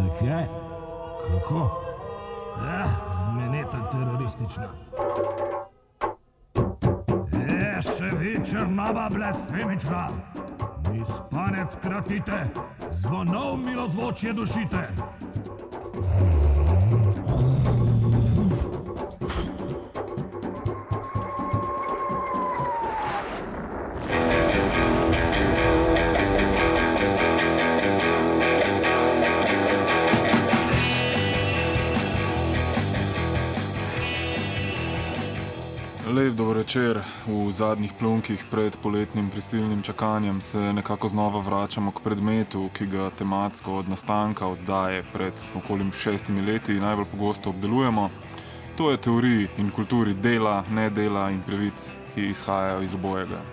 Zakaj? Kako? Zmeneta teroristična. Še večer nova blasfemična. Mi spanec kratite, zvonov milozvočje dušite. Lep dober večer. V zadnjih plunkih pred poletnim prisilnim čakanjem se nekako znova vračamo k predmetu, ki ga tematsko od nastanka oddaje pred okoli 6 leti najbolj pogosto obdelujemo. To je teoriji in kulturi dela, nedela in pravic, ki izhajajo iz obojega.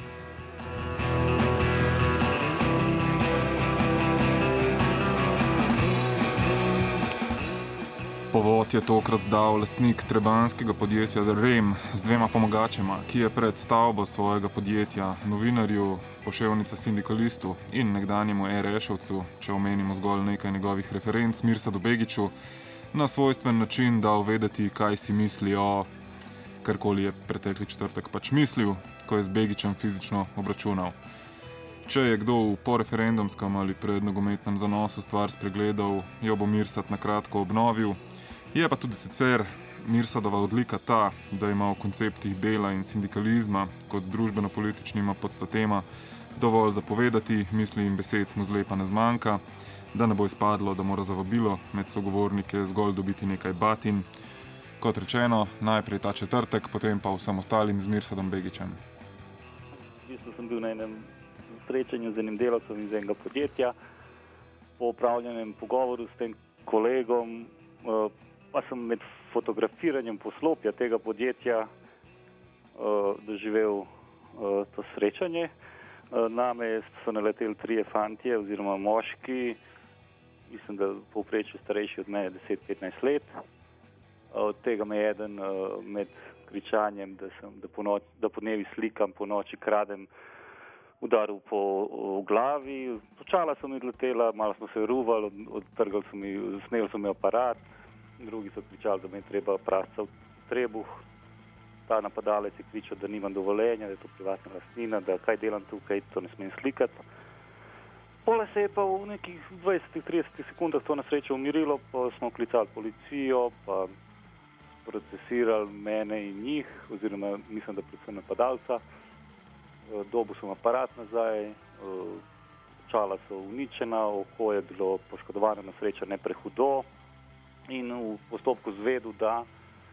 Povod je tokrat dal lastnik trebanjskega podjetja REM z 2 pomagačema, ki je pred stavbo svojega podjetja novinarju, poševnica sindikalistu in nekdanjemu RŠ-ovcu, če omenimo zgolj nekaj njegovih referenc, Mirsadu Begiću, na svojstven način dal vedeti, kaj si misli o karkoli je pretekli četrtek pač mislil, ko je z Begićem fizično obračunal. Če je kdo v poreferendumskem ali prednogometnem zanosu stvar spregledal, jo bo Mirsad na kratko obnovil. Je pa tudi sicer Mirsadova odlika ta, da ima v konceptih dela in sindikalizma kot družbeno-političnima podstatema dovolj zapovedati, misli in besed mu zlepa ne zmanjka, da ne bo izpadlo, da mora za vabilo med sogovornike zgolj dobiti nekaj batin. Kot rečeno, najprej ta četrtek, potem pa vsem ostalim z Mirsadom Begićem. V bistvu sem bil na enem srečanju z enim delavcem iz enega podjetja. Po opravljenem pogovoru s tem kolegom pa sem med fotografiranjem poslopja tega podjetja doživel to srečanje. Name so naleteli 3 fantje oziroma moški, mislim, da povprečju starejši od mene 10-15 let. Od tega me eden med kričanjem, da po dnevi slikam, po noči kradem, udaril po glavi. Očala so mi odletela, malo smo se ruvali, sneli so mi aparat. Drugi so kričali, da me je treba prasca v trebuh. Ta napadalec je kričal, da nimam dovoljenja, da je to privatna lastnina, da kaj delam tukaj, to ne smem slikati. Pole se je pa v nekih 20-30 sekundah to na srečo umirilo, pa smo klicali policijo, pa procesirali mene in njih, oziroma mislim, da predvsem napadalca. Dobil sem aparat nazaj, očala so uničena, oko je bilo poškodovano, na srečo ne prehudo. In v postopku zvedel, da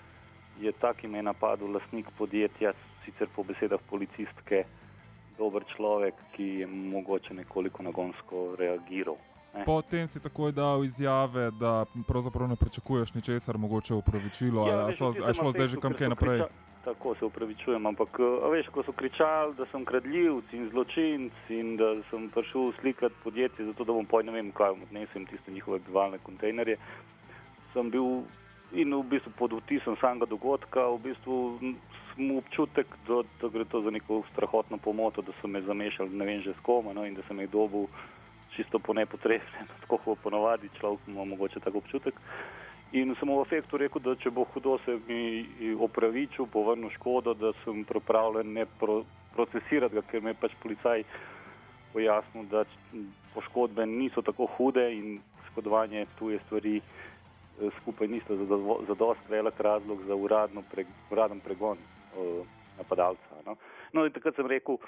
je tak, ki me je napadel, lastnik podjetja, sicer po besedah policistke, dober človek, ki je mogoče nekoliko nagonsko reagiral. Potem si takoj dal izjave, da pravzaprav ne pričakuješ ničesar, mogoče opravičilo, ali je šlo zdaj že kam kaj naprej? Tako se opravičujem, ampak veš, ko so kričali, da sem kradljivc in zločinc in da sem prišel slikati podjetje, zato da bom ne vem kaj odnesem tiste njihove bivalne kontejnerje, sem bil in v bistvu pod vtisom samega dogodka, v bistvu sem občutek, da gre to za neko strahotno pomoto, da so me zamešali, ne vem že s kom, in da sem jih dobil čisto po nepotrebnem, tako ponovadi človek ima mogoče tak občutek. In sem v efektu rekel, da če bo hudo, se mi opravičil, povrnil škodo, da sem pripravljen ne procesirati ga, ker me pač policaj pojasnil, da poškodbe niso tako hude in škodovanje tuje stvari skupaj nista zadost velik razlog za uraden pregon napadalca. No in takrat sem rekel,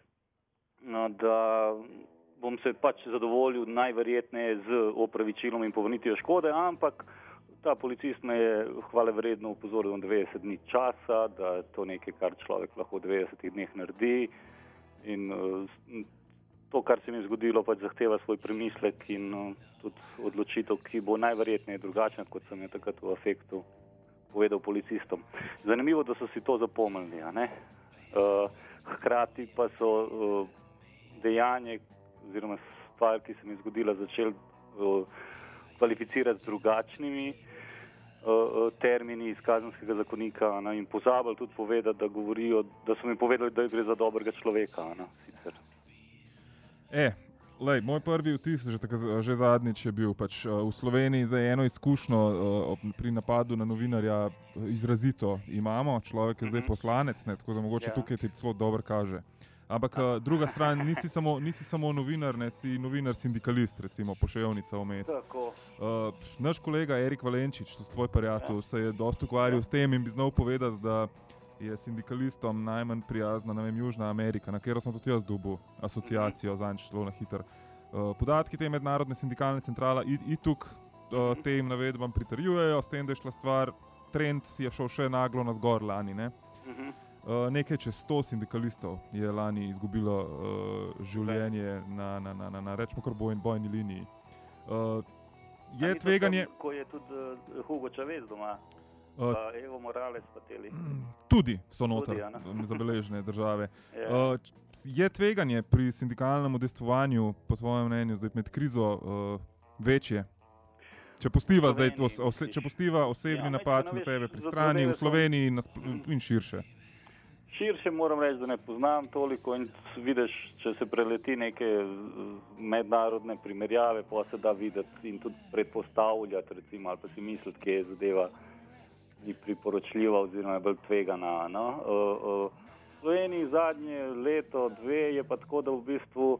da bom se pač zadovoljil najverjetneje z opravičilom in povrnitvijo škode, ampak ta policist me je hvalevredno upozoril na 90 dni časa, da je to nekaj, kar človek lahko v 90 dneh naredi in to, kar se mi je zgodilo, pač zahteva svoj premislek in tudi odločitev, ki bo najverjetneje drugačna, kot sem jo takrat v afektu povedal policistom. Zanimivo, da so si to zapomnili, hkrati pa so dejanje oziroma stvar, ki se mi je zgodila, začeli kvalificirati z drugačnimi termini iz kazenskega zakonika in pozabili tudi povedati, da so mi povedali, da gre za dobrega človeka. Sicer. Moj prvi vtis, že zadnjič je bil pač v Sloveniji za eno izkušnjo pri napadu na novinarja izrazito imamo. Človek je zdaj poslanec, ne, tako da mogoče tukaj ti celo dobro kaže. Ampak druga stran, nisi samo novinar, ne, si novinar sindikalist, recimo Poševnica vmes. Naš kolega Erik Valenčič, tvoj prijatelj, se je dosti ukvarjal s tem in bi znal povedati, da je sindikalistom najmanj prijazna, ne vem, Južna Amerika, na katero sem tudi jaz dobil asociacijo, zanj šlo na hiter. Podatki te mednarodne sindikalne centrale ITUK tem navedbam pritrjujejo, s tem, da je šla stvar, trend je šel še naglo na zgor lani, ne? Nekaj čez 100 sindikalistov je lani izgubilo življenje na rečemo kar bojni liniji. Je tveganje... Ko je tudi Hugo Chavez doma, Evo Morales pa teli. Tudi so noter zabeležene države. Je tveganje pri sindikalnem udejstvovanju, po svojem mnenju, zdaj med krizo večje? Če pustiva osebni napad na tebe pri strani, v Sloveniji in širše. Širše moram reči, da ne poznam toliko in vidiš, če se preleti neke mednarodne primerjave, pa se da videti in tudi predpostavljati, recimo, ali pa si misliti, kje je zadeva ni priporočljiva oziroma je bolj tvegana. No? V Sloveniji zadnje leto, dve je pa tako, da v bistvu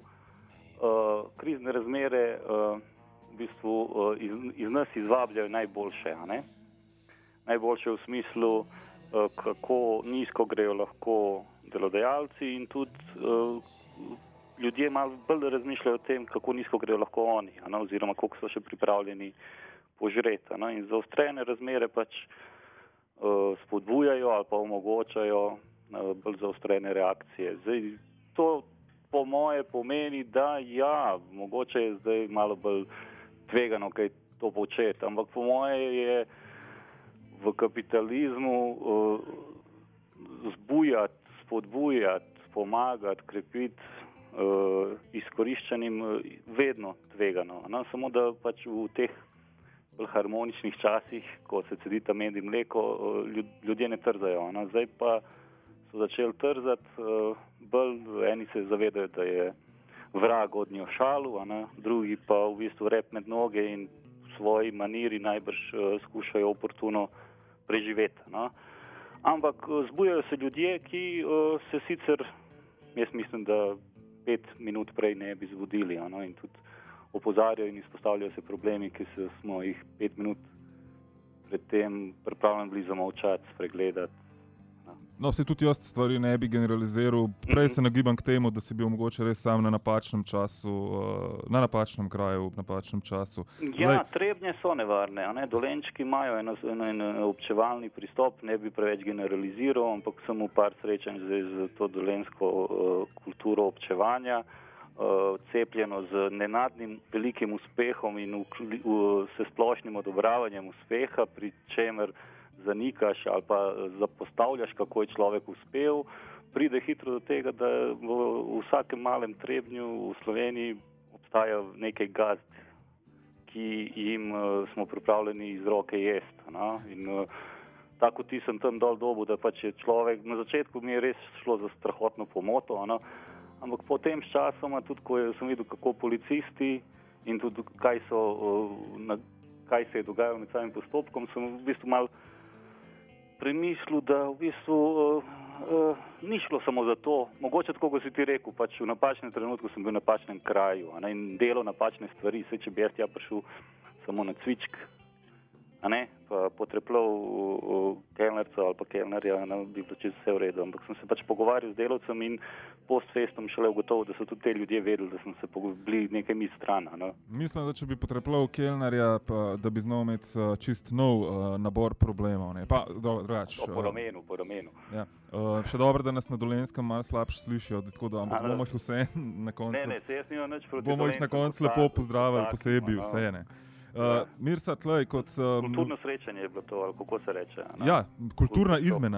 krizne razmere v bistvu iz nas izvabljajo najboljše. A ne? Najboljše v smislu, kako nizko grejo lahko delodajalci in tudi ljudje malo bolj razmišljajo o tem, kako nizko grejo lahko oni, oziroma koliko so še pripravljeni požreti. In zaostrene razmere pač spodbujajo ali pa omogočajo bolj zaostrene reakcije. Zdaj, to po moje pomeni, da ja, mogoče je zdaj malo bolj tvegano kaj to početi, ampak po moje je v kapitalizmu zbujati, spodbujati, pomagati, krepiti izkoriščenim vedno tvegano. Samo da pač v teh bolj harmoničnih časih, ko se cedita med in mleko, ljudje ne trzajo. Zdaj pa so začeli trzati, bolj eni se zavedajo, da je vrag od njo šalu, drugi pa v bistvu rep med noge in v svoji maniri najbrž skušajo oportuno preživeti. Ampak zbujajo se ljudje, ki se sicer, jaz mislim, da 5 minut prej ne bi zbudili, in tudi opozarjajo in izpostavljajo se problemi, ki smo jih 5 minut predtem pripravljeni bili zamolčati, spregledati. No, se tudi jaz stvari ne bi generaliziral. Prej se nagibam k temu, da si bil mogoče res sam na napačnem času, na napačnem kraju, v napačnem času. Ja, Trebnje so nevarne. Dolenčki imajo en občevalni pristop, ne bi preveč generaliziral, ampak sem v par srečanj z to dolensko kulturo občevanja, cepljeno z nenadnim velikim uspehom in s splošnim odobravanjem uspeha, pri čemer zanikaš ali pa zapostavljaš, kako je človek uspel, pride hitro do tega, da v vsakem malem Trebnju v Sloveniji obstaja nekaj gazd, ki jim smo pripravljeni iz roke jesti. In tako ti sem tam dol dobu, da pač je človek, na začetku mi je res šlo za strahotno pomoto, ampak potem s časoma, tudi ko sem videl, kako policisti in tudi kaj se je dogajalo med samim postopkom, sem v bistvu malo premislil, da v bistvu ni šlo samo za to. Mogoče tako, kot si ti rekel, pač v napačnem trenutku sem bil v napačnem kraju in delal napačne stvari. Če bi jaz prišel samo na cvičk, pa potrepljal kelnerca ali pa kelnerja, bi bilo čisto vse v redu. Ampak sem se pač pogovarjal z delavcem in post festom šele ugotovil, da so tudi te ljudje vedeli, da sem se bili nekaj mi stran. Mislim, da če bi potrepljal kelnerja, da bi znal imeti čist nov nabor problemov. Pa, drugač. Po ramenu. Ja. Še dobro, da nas na Dolenskem malo slabše slišijo, ampak bomo jih vse na koncu. Ne, se jaz nimam nič proti bomo jih na koncu lepo pozdravili posebej vse, ne. Mirsa, tlej, kot... Kulturno srečanje je bilo to, ali kako se reče? Ja, kulturna izmena.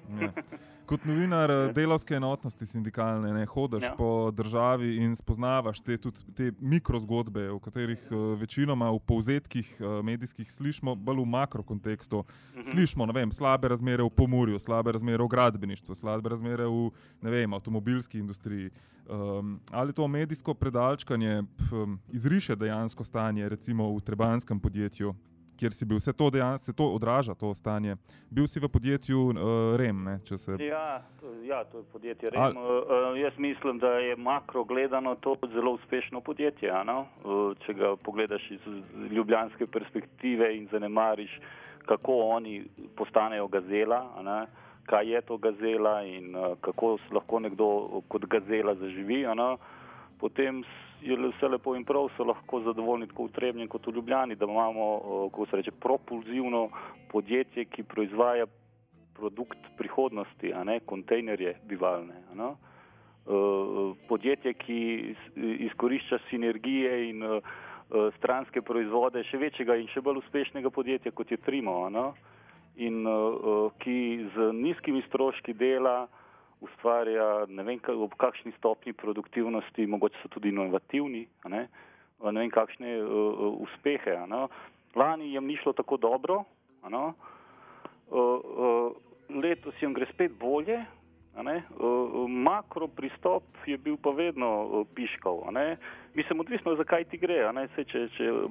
Ja. Kot novinar delavske enotnosti sindikalne, ne, hodiš po državi in spoznavaš te mikrozgodbe, v katerih večinoma v povzetkih medijskih slišimo bolj v makrokontekstu. Slišimo, ne vem, slabe razmere v Pomurju, slabe razmere v gradbeništvu, slabe razmere v, ne vem, avtomobilski industriji. Ali to medijsko predalčkanje izriše dejansko stanje, recimo v trebanskem podjetju, kjer si bil, se to odraža, to stanje. Bil si v podjetju REM, ne, če se... Ja, to je podjetje REM. Jaz mislim, da je makro gledano to zelo uspešno podjetje, če ga pogledaš iz ljubljanske perspektive in zanemariš, kako oni postanejo gazela, kaj je to gazela in kako lahko nekdo kot gazela zaživi, potem je vse lepo in prav, so lahko zadovoljni tako v Trebnjem kot v Ljubljani, da imamo, kako se reče, propulzivno podjetje, ki proizvaja produkt prihodnosti, kontejnerje bivalne. Podjetje, ki izkorišča sinergije in stranske proizvode še večjega in še bolj uspešnega podjetja, kot je Trimo, in ki z nizkimi stroški dela ustvarja, ne vem, ob kakšni stopni produktivnosti, mogoče so tudi inovativni, ne vem, kakšne uspehe. Lani jim ni šlo tako dobro, letos jim gre spet bolje, makro pristop je bil pa vedno piškal. Mislim, odvisno, zakaj ti gre. Če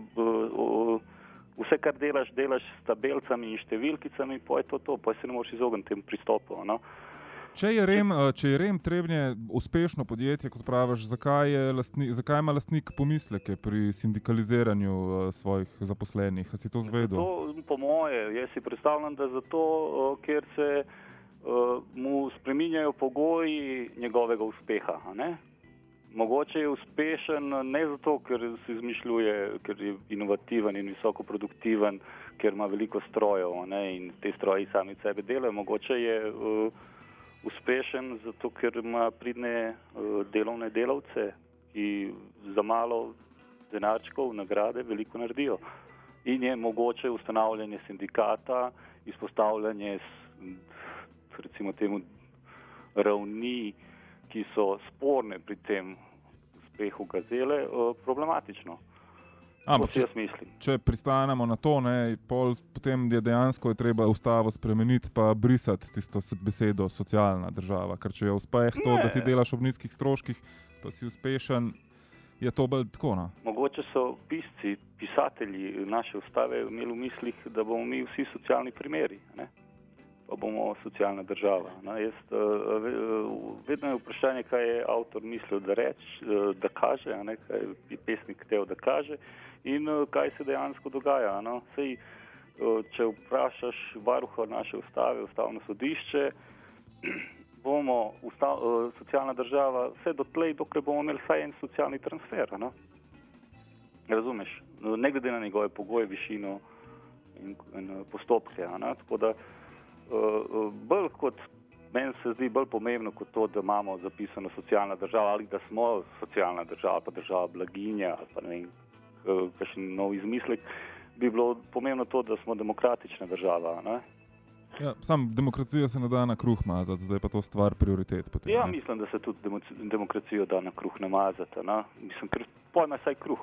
vse, kar delaš s tabelcami in številkicami, pa je to, pa se ne moreš izogniti tem pristopu. Če je REM Trebnje uspešno podjetje, kot praviš, zakaj ima lastnik pomisleke pri sindikaliziranju svojih zaposlenih? A si to zvedel? To, po moje, jaz si predstavljam, da zato, ker se mu spreminjajo pogoji njegovega uspeha. Mogoče je uspešen ne zato, ker se izmišljuje, ker je inovativen in visoko produktiven, ker ima veliko strojev, in te stroji sami sebe delajo. Mogoče je uspešen zato, ker ima pridne delovne delavce, ki za malo denarčkov, nagrade veliko naredijo. In je mogoče ustanavljanje sindikata, izpostavljanje recimo temu ravni, ki so sporne pri tem uspehu gazele, problematično. Ampak, če pristanemo na to, potem je dejansko treba ustavo spremeniti pa brisati tisto besedo socialna država, ker če je uspeh to, da ti delaš ob nizkih stroških, pa si uspešen, je to bolj tako. Mogoče so pisatelji naše ustave imeli v mislih, da bomo mi vsi socialni primeri, pa bomo socialna država. Vedno je vprašanje, kaj je avtor mislil, da kaže, kaj je pesnik hotel, da kaže in kaj se dejansko dogaja. Sej, če vprašaš varuha naše ustave, ustavno sodišče, bomo socialna država vse dotlej, dokler bomo imeli vsaj en socialni transfer. Razumeš? Ne glede na njegove pogoje, višino in postopke. Tako da bolj kot, meni se zdi bolj pomembno kot to, da imamo zapisano socialna država ali da smo socialna država, pa država blaginja ali pa ne vem, kakšen nov izmislek, bi bilo pomembno to, da smo demokratična država. Ja, sam demokracija se ne da na kruh mazati, zdaj pa to stvar prioritet. Potem, ja, mislim, da se tudi demokracijo da na kruh namazati. Mislim, ker pojma saj kruh,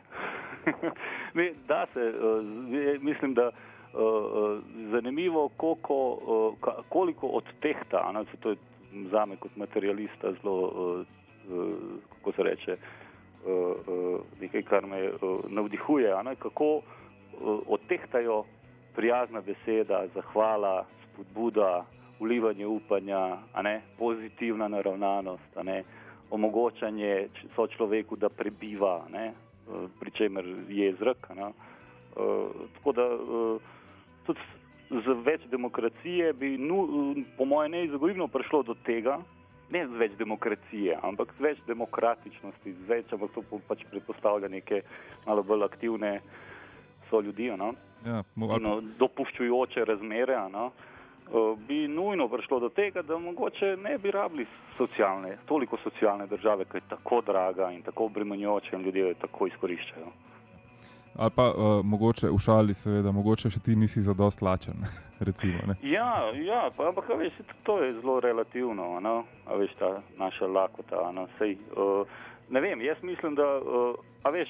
da se, mislim, da zanimivo, koliko odtehta, to je zame kot materialista zelo, kako se reče, nekaj, kar me navdihuje, kako odtehtajo prijazna beseda, zahvala, spodbuda, vlivanje upanja, pozitivna naravnanost, omogočanje sočloveku, da prebiva, pri čemer je zrak. Tako da tudi z več demokracije bi, po moje, neizogibno prišlo do tega, ne z več demokracije, ampak z več demokratičnosti, ampak to pač predpostavlja neke malo bolj aktivne ljudi, ja, dopuščujoče razmere, bi nujno prišlo do tega, da mogoče ne bi rabili toliko socialne države, ki je tako draga in tako obremenjujoča in ljudje jo tako izkoriščajo. Ali pa mogoče v šali seveda, mogoče še ti nisi zadost lačen, recimo. Ne? Ja, ampak veš, to je zelo relativno, no? A veš, ta naša lakota, no? Sej, ne vem, jaz mislim, da, a veš,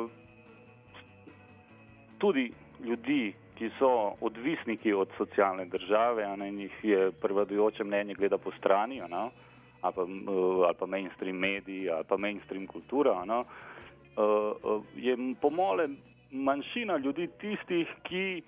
tudi ljudi, ki so odvisniki od socialne države, a ne, njih je prevladujoče mnenje gleda po strani, no? ali pa mainstream mediji, ali pa mainstream kultura, no? Je po mole manjšina ljudi tistih, ki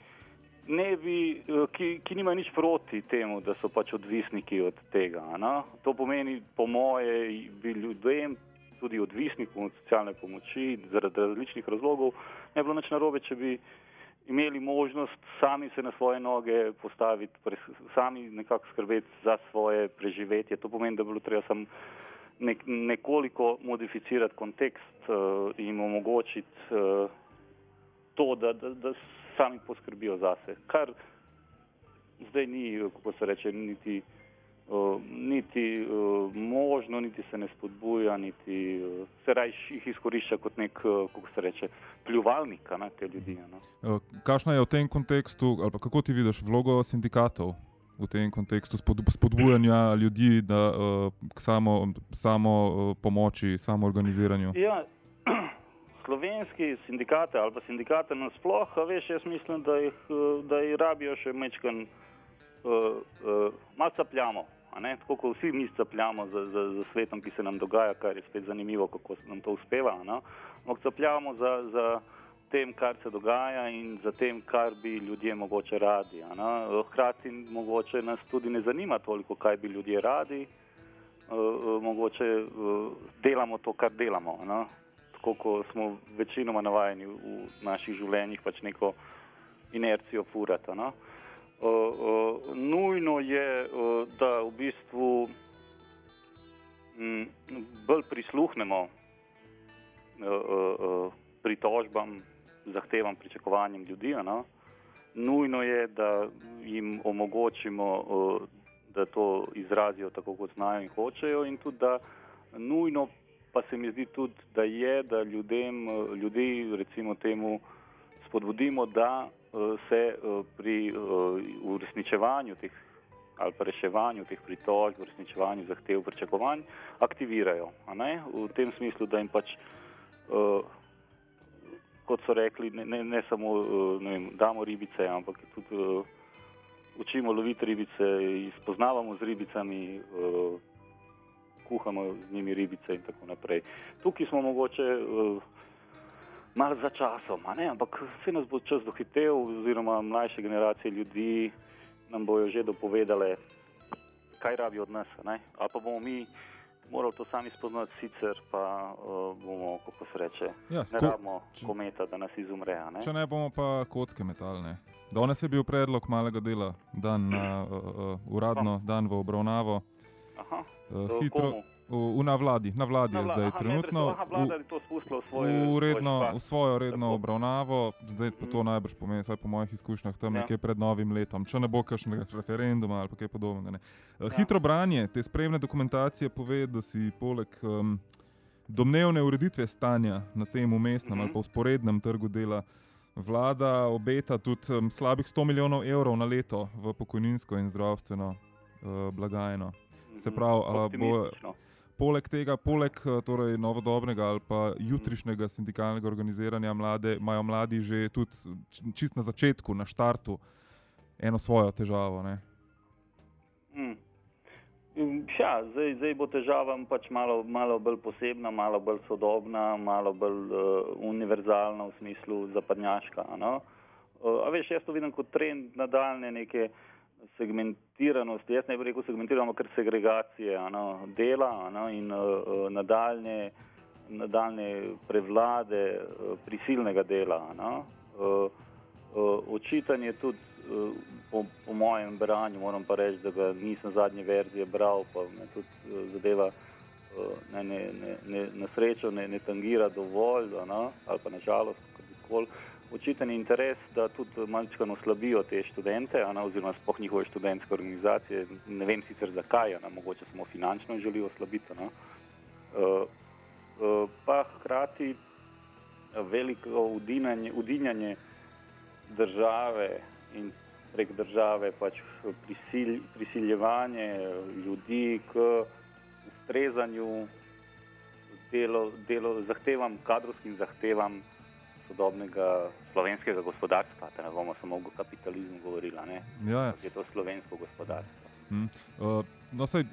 nimajo nič proti temu, da so pač odvisniki od tega. No? To pomeni, po moje, bi ljudem, tudi odvisnikom od socialne pomoči, zaradi različnih razlogov, ne bilo nič narobe, če bi imeli možnost sami se na svoje noge postaviti, sami nekako skrbeti za svoje preživetje. To pomeni, da bi bilo treba samo nekoliko modificirati kontekst in jim omogočiti to, da sami poskrbijo zase. Kar zdaj ni, kako se reče, niti možno, niti se ne spodbuja, niti se raje jih izkorišča kot nek, kako se reče, pljuvalnik na te ljudi. No. Kakšna je v tem kontekstu, ali pa kako ti vidiš vlogo sindikatov v tem kontekstu spodbujanja ljudi k samo pomoči, samo organiziranju? Ja, slovenski sindikate ali pa sindikate nasploh, veš, jaz mislim, da jih rabijo še mečkan malo capljamo, tako kot vsi mi capljamo za svetom, ki se nam dogaja, kar je spet zanimivo, kako nam to uspeva. Ampak capljamo za tem, kar se dogaja in za tem, kar bi ljudje mogoče radi. Hkrati mogoče nas tudi ne zanima toliko, kaj bi ljudje radi, mogoče delamo to, kar delamo. Tako, ko smo večinoma navajeni v naših življenjih pač neko inercijo furata. Nujno je, da v bistvu bolj prisluhnemo pritožbam, zahtevam, pričakovanjem ljudi. Nujno je, da jim omogočimo, da to izrazijo tako, kot znajo in hočejo, in tudi, da nujno pa se mi zdi tudi, da ljudi recimo temu spodbudimo, da se pri uresničevanju teh ali pa reševanju teh pritožb, uresničevanju zahtev, pričakovanj aktivirajo. V tem smislu, da jim pač, kot so rekli, ne samo damo ribice, ampak tudi učimo loviti ribice, spoznavamo z ribicami, kuhamo z njimi ribice in tako naprej. Tukaj smo mogoče malo za časom, ampak vse nas bo čas dohitel, oziroma mlajše generacije ljudi nam bojo že dopovedale, kaj rabijo od nas. Ali pa bomo mi morali to sami spoznati, sicer pa bomo, kako se reče, ne rabimo kometa, da nas izumre. Če ne bomo pa kocke metali. Danes je bil predlog malega dela, dan uradno, dan v obravnavo. Aha, hitro. Na vladi je zdaj trenutno. Vlada je to spustila v svojo redno obravnavo, zdaj pa to najbrž pomeni, saj po mojih izkušnjah tam nekje pred novim letom, če ne bo kakšnega referenduma ali pa kaj podobnega. Hitro branje te spremne dokumentacije pove, da si poleg domnevne ureditve stanja na tem umestnem ali pa vzporednem trgu dela vlada obeta tudi slabih 100 milijonov evrov na leto v pokojninsko in zdravstveno blagajno. Se pravi, poleg tega, torej novodobnega ali pa jutrišnjega sindikalnega organiziranja imajo mladi že tudi čist na začetku, na štartu, eno svojo težavo. Ja, zdaj bo težava pač malo bolj posebna, malo bolj sodobna, malo bolj univerzalna v smislu zapadnjaška. A veš, jaz to vidim kot trend nadaljne neke segmentiranosti, jaz ne bi rekel segmentirano, ker segregacije dela in nadaljne prevlade prisilnega dela. Očitanje tudi po mojem branju, moram pa reči, da ga nisem zadnje verzije bral, pa me tudi zadeva na srečo ne tangira dovolj, ali pa na žalost, kakorkoli. Očiten interes, da tudi malčkano slabijo te študente, oziroma sploh njihove študentske organizacije. Ne vem sicer zakaj, mogoče samo finančno želijo slabiti. Pa hkrati veliko udinjanje države in prek države pač prisiljevanje ljudi k ustrezanju kadrovskim zahtevam sodobnega slovenskega gospodarstva, da ne bomo samo o kapitalizmu govorili, ne? Ja. Je to slovensko gospodarstvo. No, saj,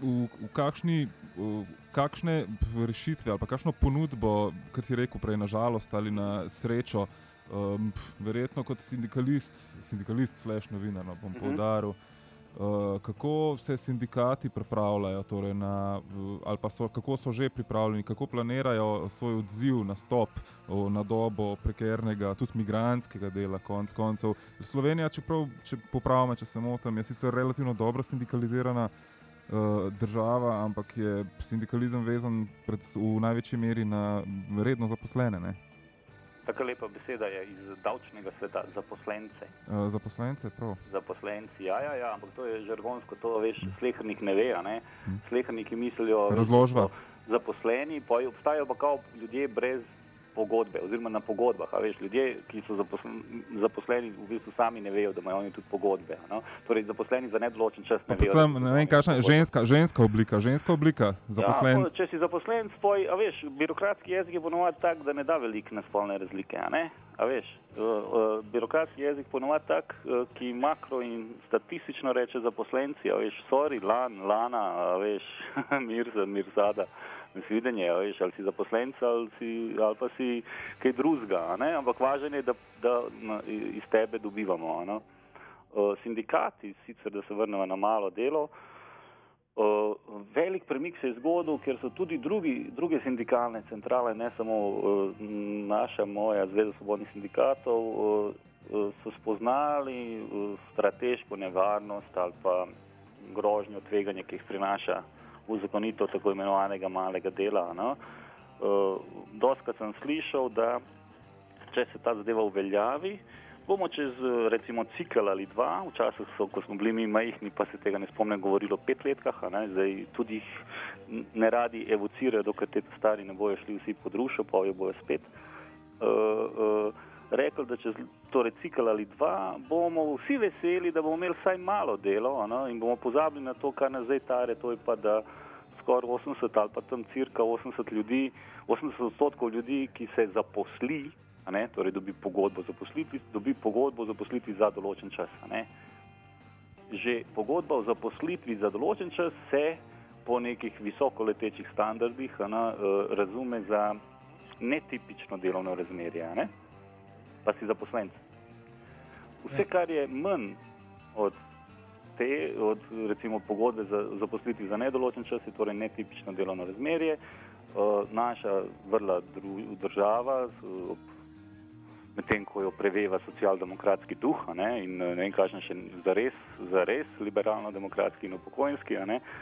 kakšne rešitve ali pa kakšno ponudbo, kot si rekel prej, na žalost ali na srečo, verjetno kot sindikalist / novinar, no, bom poudaril, kako se sindikati pripravljajo, torej ali pa kako so že pripravljeni, kako planirajo svoj odziv, nastop na dobo prekernega, tudi migrantskega dela konec koncev. Slovenija, če popravim, če se motim, je sicer relativno dobro sindikalizirana država, ampak je sindikalizem vezan v največji meri na redno zaposlene, ne? Taka lepa beseda je iz davčnega sveta, zaposlence. Zaposlence, prav. Zaposlenci, ja, ampak to je žargonsko, to veš, slehernik ne ve, ne? Sleherniki mislijo, razložba. Zaposleni, pa obstajajo pa kao ljudje brez pogodbe, oziroma na pogodbah, a veš, ljudje, ki so zaposleni, v bistvu sami ne vejo, da imajo oni tudi pogodbe, no? Torej, zaposleni za nedoločen čas ne vejo. Ne vem, kakšna ženska oblika zaposlen. Ja, če si zaposlen, a veš, birokratski jezik je ponovadi tak, da ne da veliko na spolne razlike, a ne? A veš, birokratski jezik ponovadi tak, ki makro in statistično reče zaposlenci, a veš, sorry, lana, a veš, mirsada. Nasvidenje, veš, ali si zaposlenca ali pa si kaj drugega, ampak važno je, da iz tebe dobivamo. Ne? Sindikati, sicer da se vrnemo na malo delo, velik premik se je zgodil, ker so tudi druge sindikalne centrale, ne samo moja Zveza svobodnih sindikatov, so spoznali strateško nevarnost ali pa grožnjo tveganja, ki jih prinaša uzakonito tako imenovanega malega dela. No? Dostikrat sem slišal, da če se ta zadeva uveljavi, bomo čez recimo cikl ali dva, včasih ko smo bili mi majhni, pa se tega ne spomnim, govorilo o 5 letkah, zdaj tudi jih ne radi evocirajo, dokaj te stari ne bojo šli vsi pod rušo, pa jo bojo spet. Rekli, da čez cikl ali dva bomo vsi veseli, da bomo imeli vsaj malo delo, in bomo pozabili na to, kar nas zdaj tare, to je pa, da skoraj 80 ali pa tam cirka 80% ljudi, ki se zaposli, torej dobi pogodbo zaposlitvi za določen čas. Že pogodba o zaposlitvi za določen čas se po nekih visokoletečih standardih razume za netipično delovno razmerje. Pa si zaposlenc. Vse, kar je manj od recimo pogodbe za zaposlitvi za nedoločen čas, je torej netipično delovno razmerje. Naša vrla država, medtem ko jo preveva socialdemokratski duh, in ne vem, kakšen še zares liberalno-demokratski in upokojenski,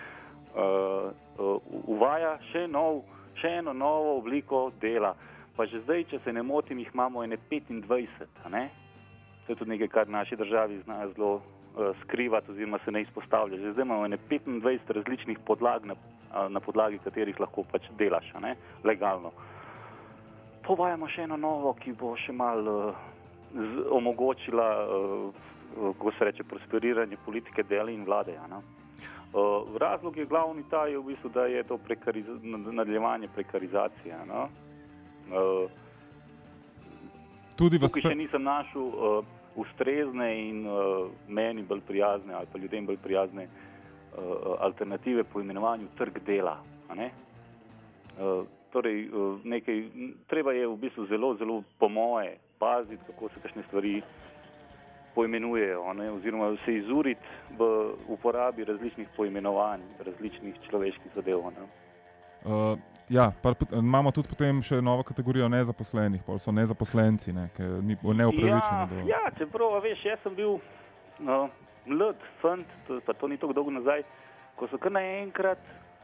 uvaja še eno novo obliko dela. Pa že zdaj, če se ne motim, jih imamo 25, To je tudi nekaj, kar v naši državi znajo zelo skrivati oziroma se ne izpostavlja. Že zdaj imamo 25 različnih podlag, na podlagi katerih lahko pač delaš, legalno. Pa uvajamo še eno novo, ki bo še malo omogočila, ko se reče, prosperiranje politike dela in vlade. Razlog je glavni ta, je v bistvu, da je to nadaljevanje prekarizacije. Tukaj še nisem našel ustrezne in meni bolj prijazne ali pa ljudem bolj prijazne alternative po imenovanju trg dela. Torej, treba je v bistvu zelo, zelo po moje paziti, kako se kakšne stvari poimenujejo, oziroma se izuriti v uporabi različnih poimenovanj, različnih človeških zadev. Ja, pa imamo tudi potem še novo kategorijo nezaposlenih, pa so nezaposlenci, ki neupravičeni. Ja, čeprav, veš, jaz sem bil mlad fant, pa to ni tako dolgo nazaj, ko so kar naenkrat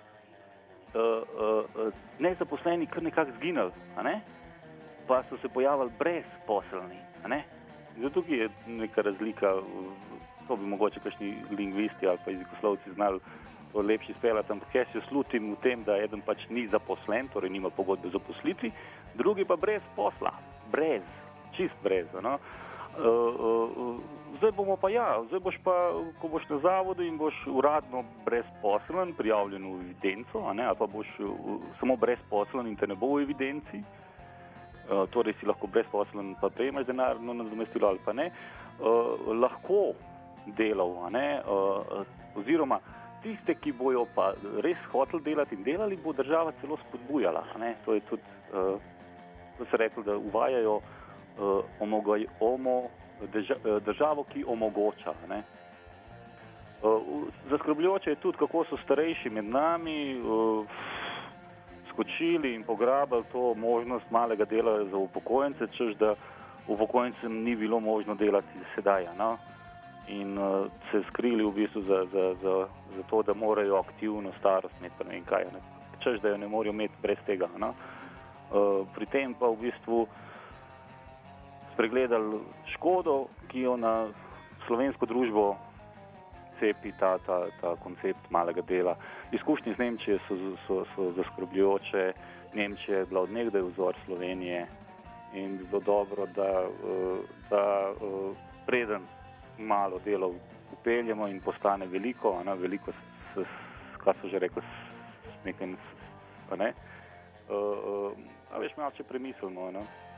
nezaposleni kar nekako zginili, pa so se pojavili brezposelni. Zato tukaj je neka razlika, to bi mogoče kakšni lingvisti ali pa jezikoslovci znali lepši speljati, ampak jaz se slutim v tem, da eden pač ni zaposlen, torej nima pogodbe o zaposlitvi, drugi pa brez posla. čist brez. No? Zdaj boš pa, ko boš na zavodu in boš uradno brezposlen, prijavljen v evidenco, ali pa boš samo brezposlen in te ne bo v evidenci, torej si lahko brezposlen, pa prejemaš denarno nadomestilo ali pa ne, lahko delal, oziroma tiste, ki bojo pa res hoteli delati in delali, bo država celo spodbujala. To je tudi, to se reklo, da uvajajo državo, ki omogoča. Zaskrbljujoče je tudi, kako so starejši med nami skočili in pograbili to možnost malega dela za upokojence, češ da upokojencem ni bilo možno delati sedaj. In se skrili v bistvu za to, da morajo aktivno starost imeti, pa ne vem kaj, češ da jo ne morajo imeti brez tega. Pri tem pa v bistvu spregledali škodo, ki jo na slovensko družbo cepi ta koncept malega dela. Izkušnje z Nemčije so zaskrbljujoče. Nemčija je bila od nekdaj vzor Slovenije in bi bilo dobro, da preden malo delo upeljemo in postane veliko, veliko, kaj so že rekli, s nekim, a veš, malo če premislimo,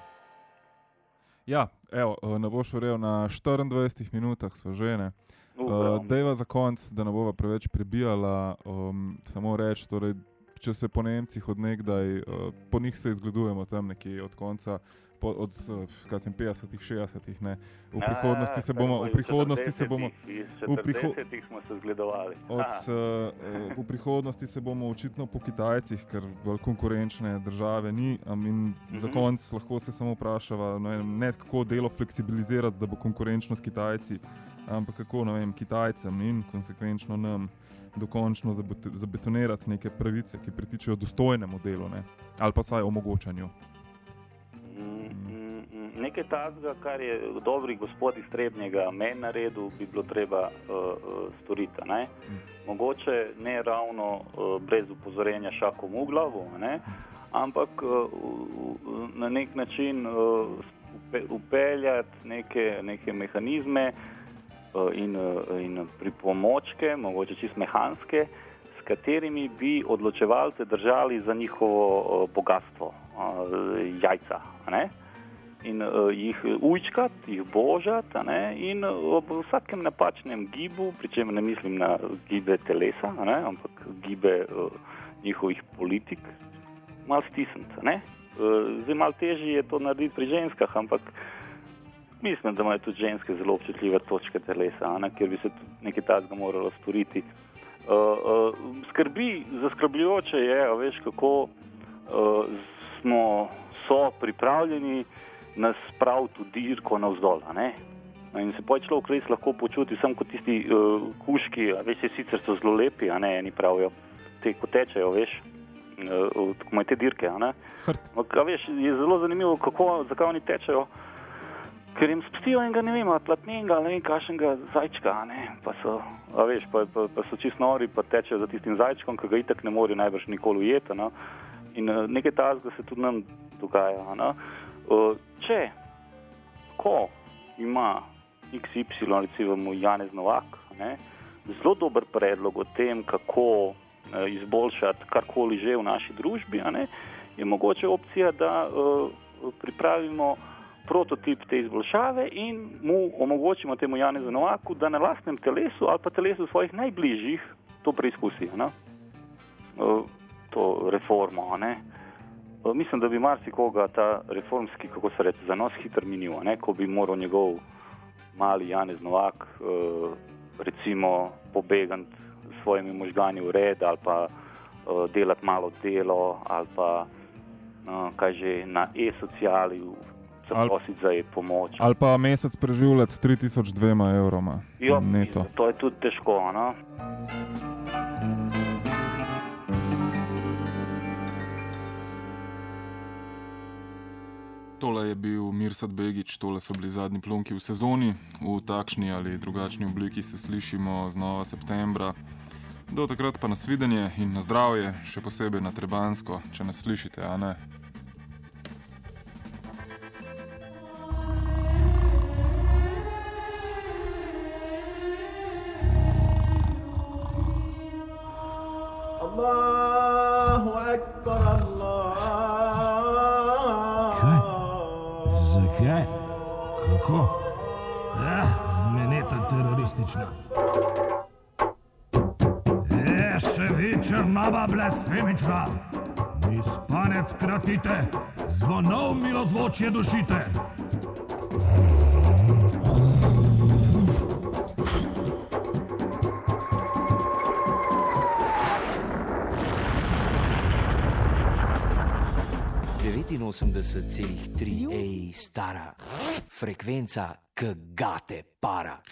Ja, evo, ne boš verjel, na 24 minutah sva že, ne. Dejva za konc, da ne bova preveč prebijala, samo reči, torej, če se po Nemcih od nekdaj, po njih se izgledujemo tam nekje od konca, od 50-ih, 60-ih, ne. V prihodnosti se bomo... Iz 40-ih smo se zgledovali. V prihodnosti se bomo očitno po Kitajcih, ker bolj konkurenčne države ni, in za konc lahko se samo vprašava, ne kako delo fleksibilizirati, da bo konkurenčno s Kitajci, ampak kako, Kitajcem in konsekvenčno nam dokončno zabetonirati neke pravice, ki pritičejo dostojnemu delu, ne, ali pa vsaj omogočanju. Nekaj tazga, kar je dobri gospod iz Trebnjega meni naredil, bi bilo treba storiti. Mogoče ne ravno brez upozorenja šakom v glavo, ampak na nek način upeljati neke mehanizme in pripomočke, mogoče čisto mehanske, s katerimi bi odločevalce držali za njihovo bogatstvo, jajca, in jih ujčkati, jih božati, in ob vsakem napačnem gibu, pri čemer ne mislim na gibe telesa, ampak gibe njihovih politik, malo stisniti. Zdaj malo težje je to narediti pri ženskah, ampak mislim, da imajo tudi ženske zelo občutljive točke telesa, kjer bi se tudi nekaj takega moralo storiti. Zaskrbljujoče je, veš, kako so pripravljeni nas spraviti v dirko navzdol, in se človek res lahko počuti sam kot tisti kužki, veš, sicer so zelo lepi, eni pravijo, te ko tečejo, veš, ko imajo te dirke, veš, je zelo zanimivo, zakaj oni tečejo, ker jim spustijo enega, ne vem, platnenga, ne vem, kakšnega zajčka, pa so, veš, pa so čist nori, pa tečejo za tistim zajčkom, ki ga itak ne morajo najbrž nikoli ujeti, in nekaj tazga se tudi nam dogaja, Če, ko ima XY, recimo Janez Novak, zelo dober predlog o tem, kako izboljšati karkoli že v naši družbi, je mogoče opcija, da pripravimo prototip te izboljšave in mu omogočimo temu Janezu Novaku, da na lastnem telesu ali pa telesu svojih najbližjih to preizkusi, to reformo, Mislim, da bi marsikoga ta reformski, kako se reče, zanos hitro minil, ko bi moral njegov mali Janez Novak recimo pobegati s svojimi možgani v red ali pa delati malo delo ali pa kaj že na e-sociali zaprositi za e-pomoč. Ali pa mesec preživljati s 3200 evroma neto. To je tudi težko, Tole je bil Mirsad Begić, tole so bili zadnji plunki v sezoni. V takšni ali drugačni obliki se slišimo znova septembra. Do takrat pa nasvidenje in na zdravje, še posebej na Trebanjsko, če nas slišite, a ne? Spet teroristična. Še vi črnava blasfemična. Mi spanec kratite, zvonov milozvočje dušite. ...89,3 ej stara, frekvenca k gate para.